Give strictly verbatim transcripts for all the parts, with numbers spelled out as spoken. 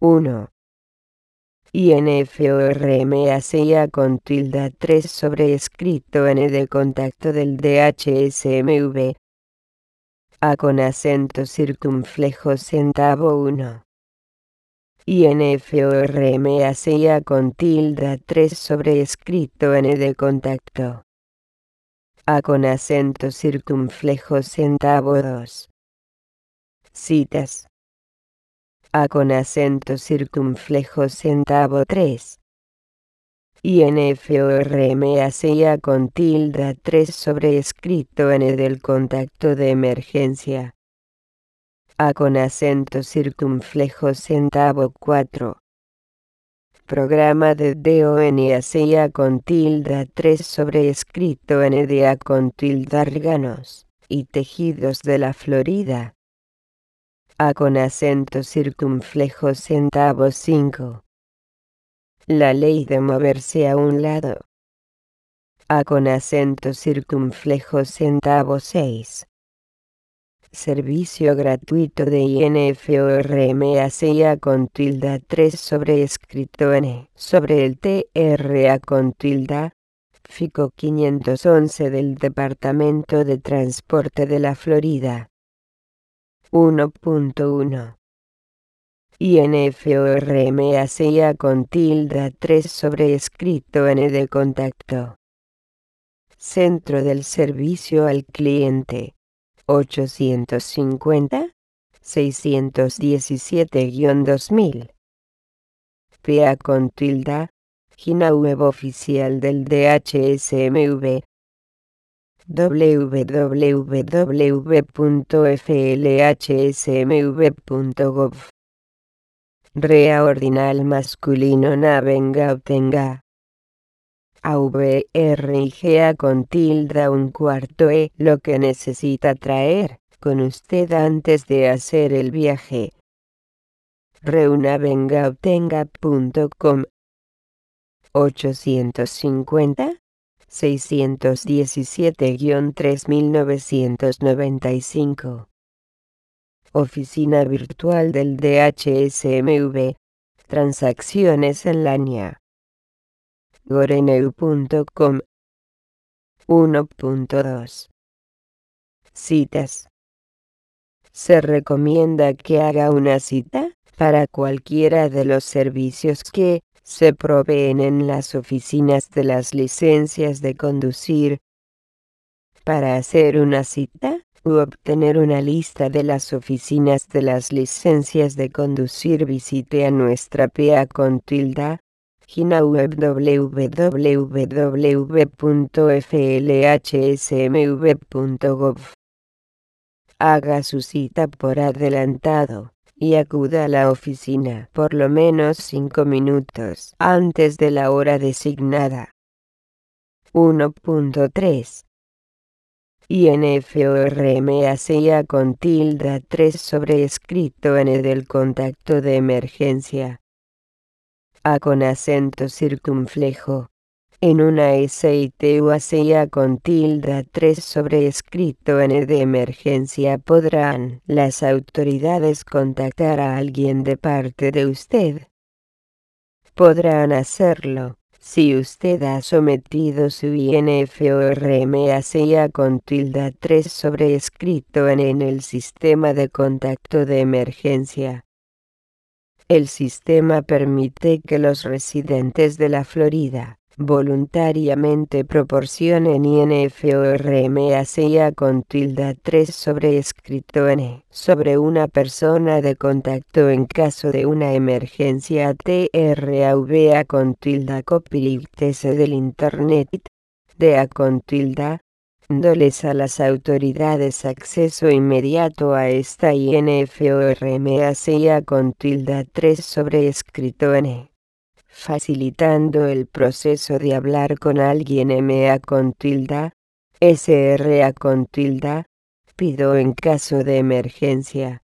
uno. I N F O R M A C I A con tilde tres sobreescrito N de contacto del D H S M V. A con acento circunflejo centavo uno. I N F O R M A C I A con tilde tres sobreescrito N de contacto. A con acento circunflejo centavo dos. Citas. A con acento circunflejo centavo tres. I N F O R M A C I A con tilde tres sobreescrito N del contacto de emergencia. A con acento circunflejo centavo cuatro. Programa de D O N A C I A con tilde tres sobreescrito N de A con tilde órganos y tejidos de la Florida. A con acento circunflejo centavo cinco. La ley de moverse a un lado. A con acento circunflejo centavo seis. Servicio gratuito de I N F O R M A C I A con tilde tres sobreescrito N sobre el T R A con tilde FICO quinientos once del Departamento de Transporte de la Florida. uno punto uno. I N F O R M A C I A con tilde tres sobreescrito N de contacto. Centro del Servicio al Cliente. ochocientos cincuenta, seiscientos diecisiete dos mil. P A con tilde. Página web oficial del D H S M V. w w w punto f l h s m v punto gov. Rea ordinal masculino navenga obtenga. A V R I G A con tilde un cuarto E lo que necesita traer con usted antes de hacer el viaje. reunavenga obtenga punto com. ochocientos cincuenta, seiscientos diecisiete tres mil novecientos noventa y cinco. Oficina virtual del D H S M V. Transacciones en línea. goreneu punto com. uno punto dos. Citas. Se recomienda que haga una cita para cualquiera de los servicios que se proveen en las oficinas de las licencias de conducir. Para hacer una cita u obtener una lista de las oficinas de las licencias de conducir, visite a nuestra P A con tilde. Página web w w w punto f l h s m v punto gov. Haga su cita por adelantado y acuda a la oficina por lo menos cinco minutos antes de la hora designada. uno punto tres. I N F O R M A C I A con tilde tres sobreescrito N del contacto de emergencia. A con acento circunflejo. En una S I T U A C I A con tilde tres sobreescrito N de emergencia podrán las autoridades contactar a alguien de parte de usted. Podrán hacerlo si usted ha sometido su I N F O R M A C I A con tilde tres sobreescrito N en el sistema de contacto de emergencia. El sistema permite que los residentes de la Florida voluntariamente proporcionen I N F O R M A C I A con tilde tres sobreescrito N sobre una persona de contacto en caso de una emergencia. T R A V A con tilde copyright del Internet. D A con tilde. Dándoles a las autoridades acceso inmediato a esta I N F O R M A C I A con tilde tres sobreescrito N. Facilitando el proceso de hablar con alguien. M A con tilde. S R A con tilde. Pido en caso de emergencia.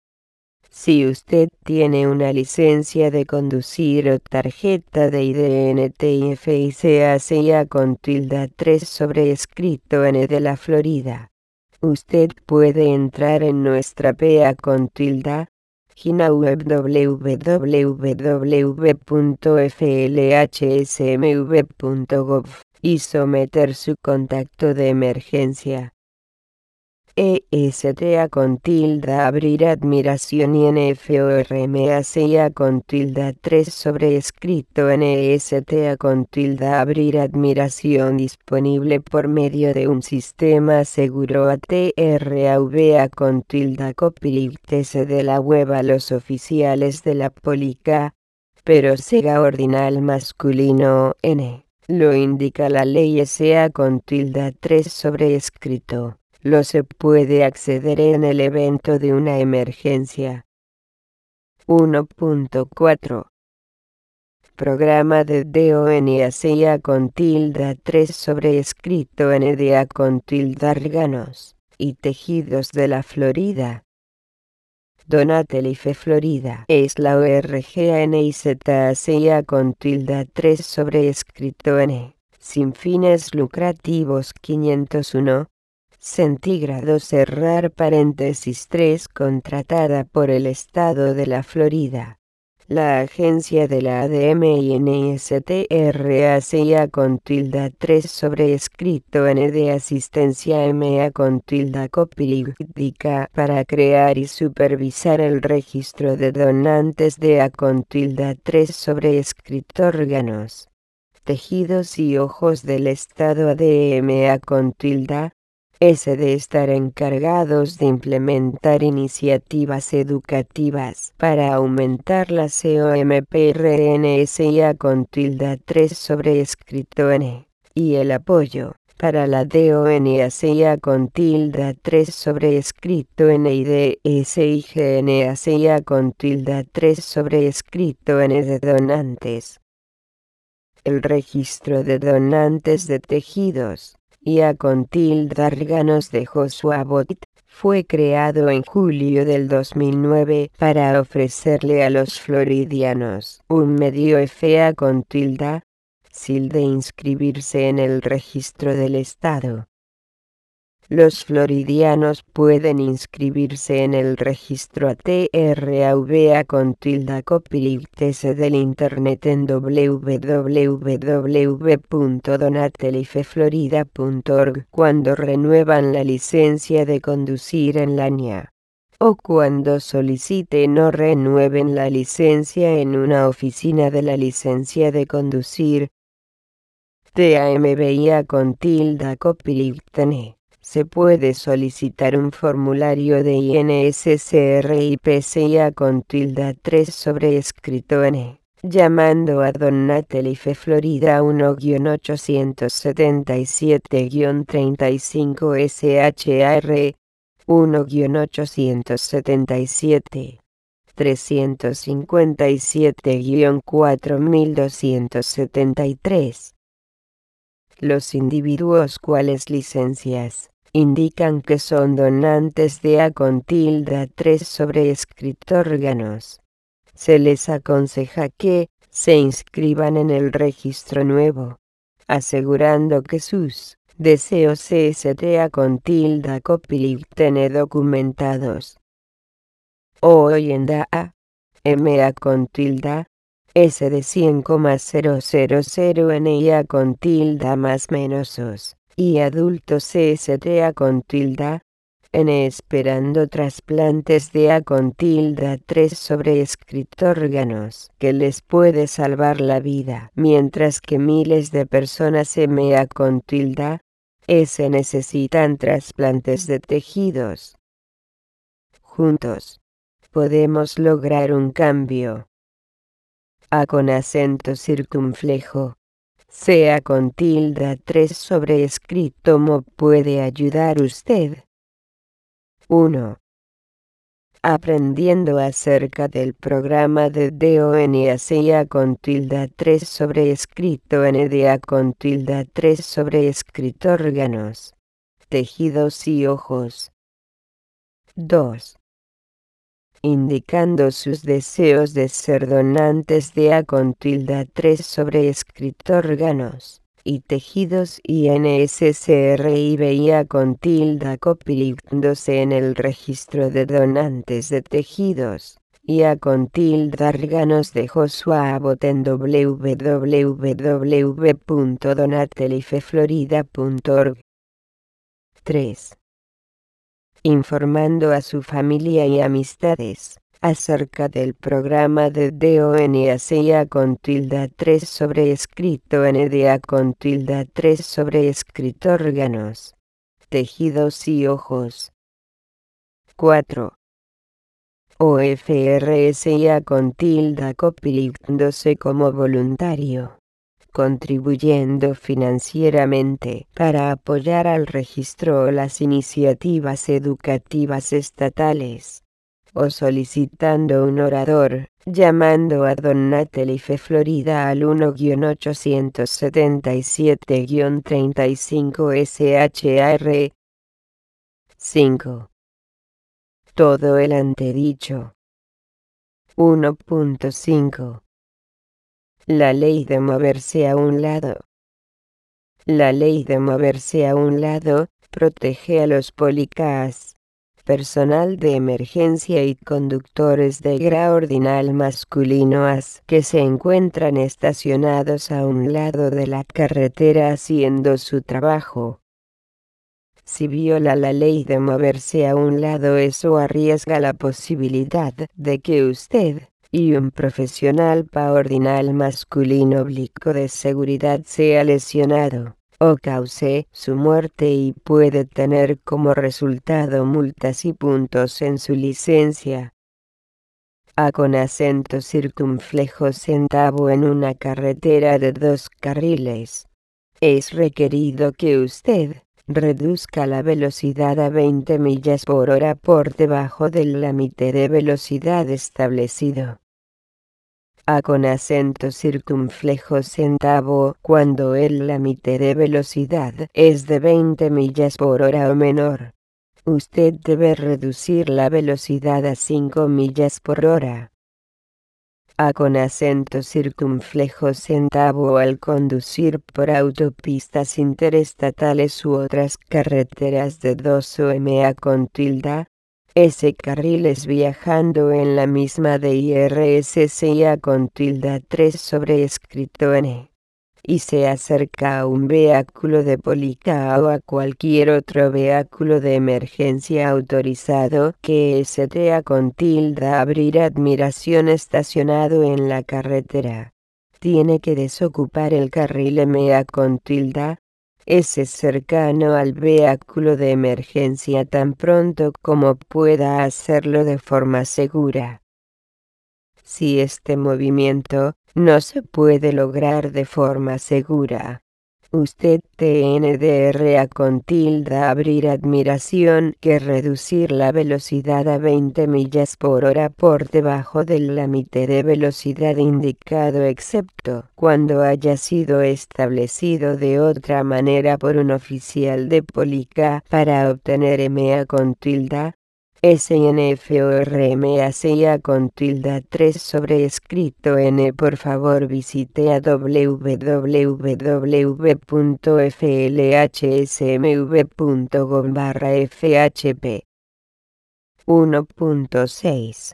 Si usted tiene una licencia de conducir o tarjeta de I D N T I F I C A C I A con tilde tres sobreescrito N de la Florida, usted puede entrar en nuestra P A con tilde. página web w w w punto f l h s m v punto gov y someter su contacto de emergencia. E S T A con tilda abrir admiración y N F O R M A C I A con tilda tres sobreescrito N S T A con tilda abrir admiración disponible por medio de un sistema seguro A T R A V A con tilda copyright S de la web a los oficiales de la Polica, pero Sega ordinal masculino N, lo indica la ley S A con tilda tres sobreescrito. Lo se puede acceder en el evento de una emergencia. uno punto cuatro. Programa de D O N A C I A con tilda tres sobreescrito N D A con tilda órganos y tejidos de la Florida. Donatelife Florida es la O R G A N I Z A C I A con tilda tres sobreescrito N, sin fines lucrativos quinientos uno. Centígrado cerrar paréntesis tres contratada por el estado de la Florida. La agencia de la A D M y N S T R A C I A con tilda tres sobreescrito N de asistencia M A con tilda copyright para crear y supervisar el registro de donantes de A con tilda tres sobreescrito órganos, tejidos y ojos del estado A D M A con tilda S de estar encargados de implementar iniciativas educativas para aumentar la COMPRNSIA con tilda tres sobreescrito N, y el apoyo para la DONACIA con tilda tres sobreescrito N y DSIGNACIA con tilda tres sobreescrito N de donantes. El registro de donantes de tejidos y A con tilda órganos de Joshua Bottit fue creado en julio del dos mil nueve para ofrecerle a los floridianos un medio F A con tilda sil de inscribirse en el registro del estado. Los floridianos pueden inscribirse en el registro A T R A V A con tilda copyright S del internet en w w w punto donatelifeflorida punto org cuando renuevan la licencia de conducir en la N I A, o cuando soliciten o renueven la licencia en una oficina de la licencia de conducir. T A M B I A con tilda copyright N. Se puede solicitar un formulario de I N S C R I P C I A con tilda tres sobreescrito N, llamando a Donatelife Florida uno ochocientos setenta y siete treinta y cinco S H A R uno ochocientos setenta y siete trescientos cincuenta y siete cuatro mil doscientos setenta y tres. Los individuos cuales licencias indican que son donantes de A con tilda tres sobreescrito órganos. Se les aconseja que se inscriban en el registro nuevo, asegurando que sus deseos C S T A con tilda copyright N documentados. Hoy en D A M A con tilda S de cien coma cero cero cero N I A con tilda más menos os, y adultos C S T A con tilda N esperando trasplantes de A con tilda tres sobreescrito órganos que les puede salvar la vida, mientras que miles de personas M A con tilda S necesitan trasplantes de tejidos. Juntos podemos lograr un cambio. A con acento circunflejo, sea con tilda tres sobreescrito mo puede ayudar usted. uno. Aprendiendo acerca del programa de DONACIA con tilda tres sobreescrito N D A con tilda tres sobreescrito órganos, tejidos y ojos. dos. Indicando sus deseos de ser donantes de A con tilda tres sobreescrito órganos y tejidos y N S C R I B I A con tilda copyright en el registro de donantes de tejidos y a con tilde Órganos de Joshua Abbott en w w w punto donatelifeflorida punto org. tres. Informando a su familia y amistades acerca del programa de DONACIA con tilde tres sobre escrito N D A con tilde tres sobre escrito órganos, tejidos y ojos. cuatro. O F R S I A con tilde copyritándose como voluntario, contribuyendo financieramente para apoyar al registro o las iniciativas educativas estatales, o solicitando un orador, llamando a Donatelife Florida al uno ochocientos setenta y siete treinta y cinco S H A R. cinco. Todo el antedicho. uno punto cinco. La ley de moverse a un lado. La ley de moverse a un lado protege a los policás, personal de emergencia y conductores de grado ordinal masculino A S que se encuentran estacionados a un lado de la carretera haciendo su trabajo. Si viola la ley de moverse a un lado, eso arriesga la posibilidad de que usted y un profesional pa ordinal masculino oblicuo de seguridad sea lesionado o cause su muerte y puede tener como resultado multas y puntos en su licencia. A con acento circunflejo centavo en una carretera de dos carriles. Es requerido que usted reduzca la velocidad a veinte millas por hora por debajo del límite de velocidad establecido. A con acento circunflejo centavo cuando el límite de velocidad es de veinte millas por hora o menor. Usted debe reducir la velocidad a cinco millas por hora. A con acento circunflejo centavo al conducir por autopistas interestatales u otras carreteras de dos o M A con tilde, S carriles viajando en la misma de I R S S I A con tilde tres sobre escrito N, y se acerca a un vehículo de policía o a cualquier otro vehículo de emergencia autorizado que S T A con tilde abrir admiración estacionado en la carretera. Tiene que desocupar el carril M A con tilde S cercano al vehículo de emergencia tan pronto como pueda hacerlo de forma segura. Si este movimiento no se puede lograr de forma segura, usted tendrá con tilde abrir admiración que reducir la velocidad a veinte millas por hora por debajo del límite de velocidad indicado excepto cuando haya sido establecido de otra manera por un oficial de policía para obtener M A con tilde. S N F O R M A C I A con tilde tres sobre escrito N. Por favor visite a w w w punto f l h s m v punto gov barra f h p. uno punto seis.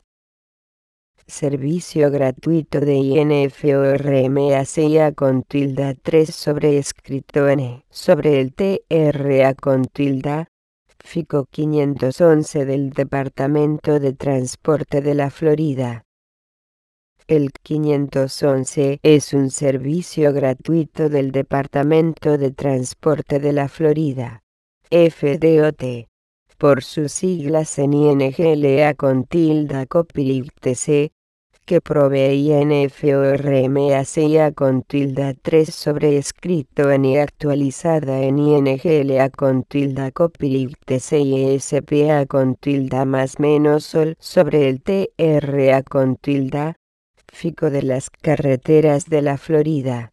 Servicio gratuito de I N F O R M A C I A con tilde tres sobre escrito N. Sobre el T R A con tilde F I C O quinientos once del Departamento de Transporte de la Florida. El quinientos once es un servicio gratuito del Departamento de Transporte de la Florida, F D O T, por sus siglas en I N G L A con tilde copyright T C, que provee I N F O R M A C I A con tilde tres sobre escrito N y actualizada en I N G L A con tilde copyright T C y E S P A con tilde más menos sol sobre el T R A con tilde F I C O de las carreteras de la Florida.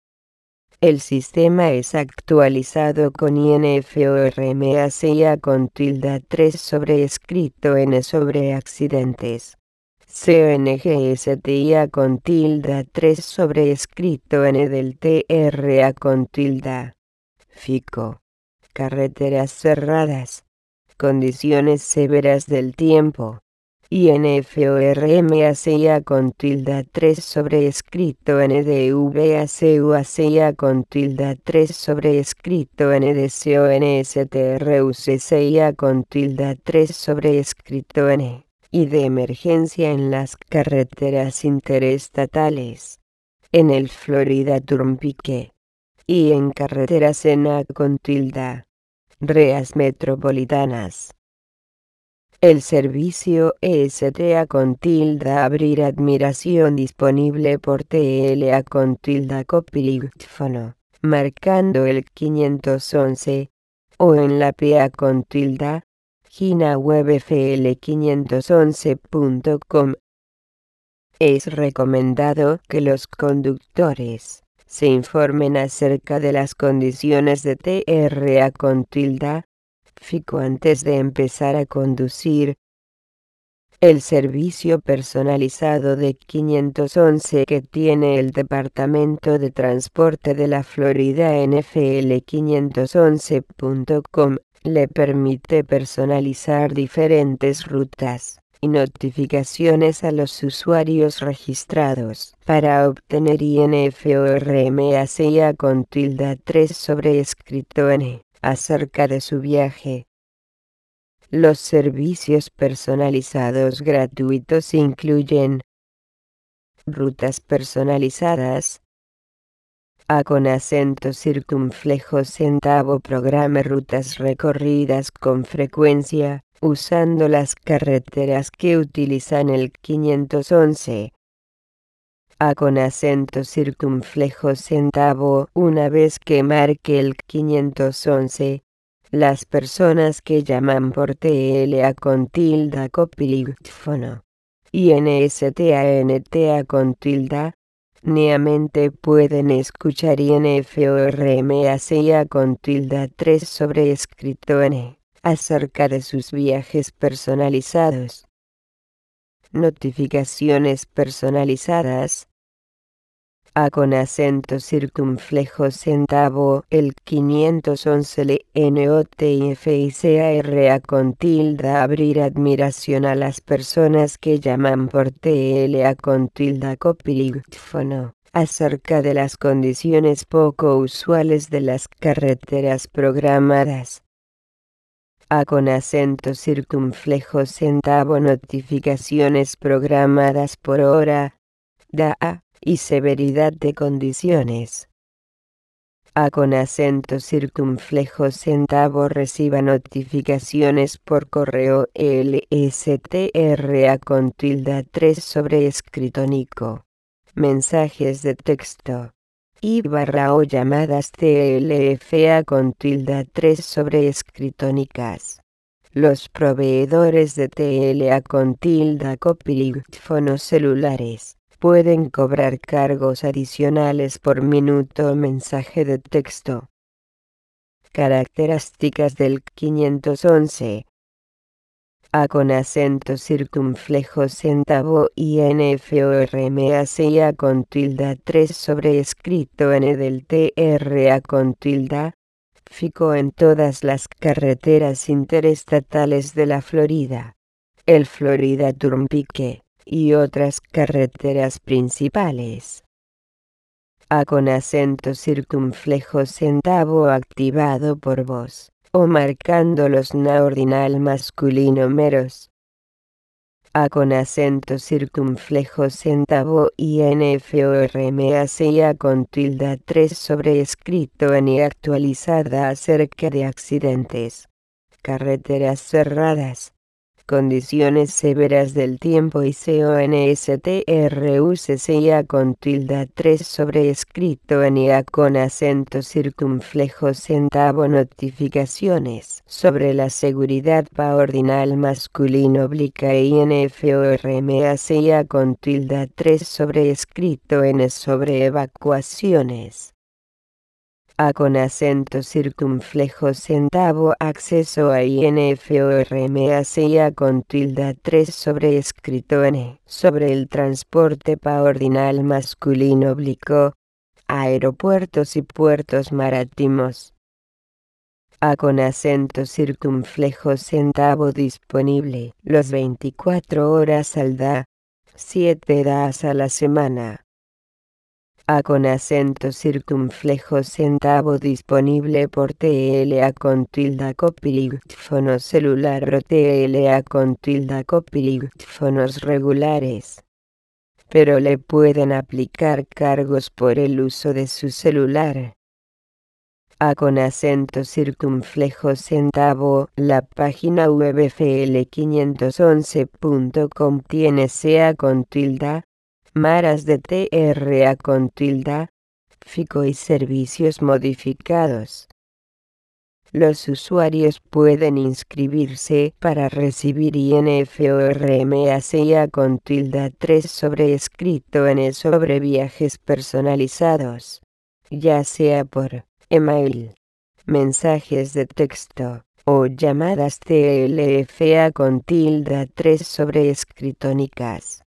El sistema es actualizado con I N F O R M A C I A con tilde tres sobre escrito N sobre accidentes. C O N G S T I A con tilde tres sobre escrito N del T R A con tilde. F I C O. Carreteras cerradas. Condiciones severas del tiempo. I N F O R M A C I A con tilde tres sobreescrito N D V A C U A C I A con tilde tres sobreescrito N D C O N S T R U C C I A con tilde tres sobreescrito N y de emergencia en las carreteras interestatales. En el Florida Turnpike y en carreteras N A con tilde reas metropolitanas. El servicio E S T A con tilde abrir admiración disponible por T L A con tilde copilífono, marcando el quinientos once, o en la P A con tilde, Gina web F L quinientos once punto com. Es recomendado que los conductores se informen acerca de las condiciones de T R A con tilde FICO antes de empezar a conducir. El servicio personalizado de quinientos once que tiene el Departamento de Transporte de la Florida en F L quinientos once punto com le permite personalizar diferentes rutas y notificaciones a los usuarios registrados para obtener I N F O R M A C I A con tilde tres sobreescrito N acerca de su viaje. Los servicios personalizados gratuitos incluyen rutas personalizadas, A con acento circunflejo centavo programa rutas recorridas con frecuencia, usando las carreteras que utilizan el quinientos once. A con acento circunflejo centavo una vez que marque el quinientos once. Las personas que llaman por T L A con tilde copilífono y N S T A N T A con tilde neamente pueden escuchar I N F O R M A C I A con tilde tres sobreescrito N acerca de sus viajes personalizados. Notificaciones personalizadas. A con acento circunflejo centavo el quinientos once L N O T I F I C A R A con tilde abrir admiración a las personas que llaman por T L A con tilde copilífono acerca de las condiciones poco usuales de las carreteras programadas. A con acento circunflejo centavo notificaciones programadas por hora, D A y severidad de condiciones. A con acento circunflejo centavo reciba notificaciones por correo L S T R A con tilde tres sobreescrito Nico. Mensajes de texto. Y barra o llamadas T L F A con tilde tres sobreescrito Nicas. Los proveedores de T L A con tilde copilífonos celulares pueden cobrar cargos adicionales por minuto o mensaje de texto. Características del quinientos once. A con acento circunflejo centavo I N F O R M A C I A con tilde tres sobreescrito N del T R A con tilde FICO en todas las carreteras interestatales de la Florida, el Florida Turnpike y otras carreteras principales. A con acento circunflejo centavo activado por voz, o marcando los na ordinal masculino meros. A con acento circunflejo centavo I N F O R M A C I A con tilde tres sobreescrito N actualizada acerca de accidentes, carreteras cerradas, condiciones severas del tiempo y C O N S T R U C C I A con tilde tres sobreescrito N A con acento circunflejo centavo notificaciones sobre la seguridad pa ordinal masculino oblica I N F O R M A C I A con tilde tres sobreescrito N sobre evacuaciones. A con acento circunflejo centavo acceso a I N F O R M A C I A con tilde tres sobreescrito N sobre el transporte pa ordinal masculino oblicuo, aeropuertos y puertos marítimos. A con acento circunflejo centavo disponible los veinticuatro horas al día, siete días a la semana. A con acento circunflejo centavo disponible por T L A con tilda copilífono celular o T L A con tilda copilífonos regulares. Pero le pueden aplicar cargos por el uso de su celular. A con acento circunflejo centavo, la página web f l quinientos once punto com tiene C A con tilda, maras de T R A con tilda, FICO y servicios modificados. Los usuarios pueden inscribirse para recibir I N F o R M A C I A con tilda tres sobre escrito N sobre viajes personalizados, ya sea por email, mensajes de texto, o llamadas T L F A con tilda tres sobre escritónicas.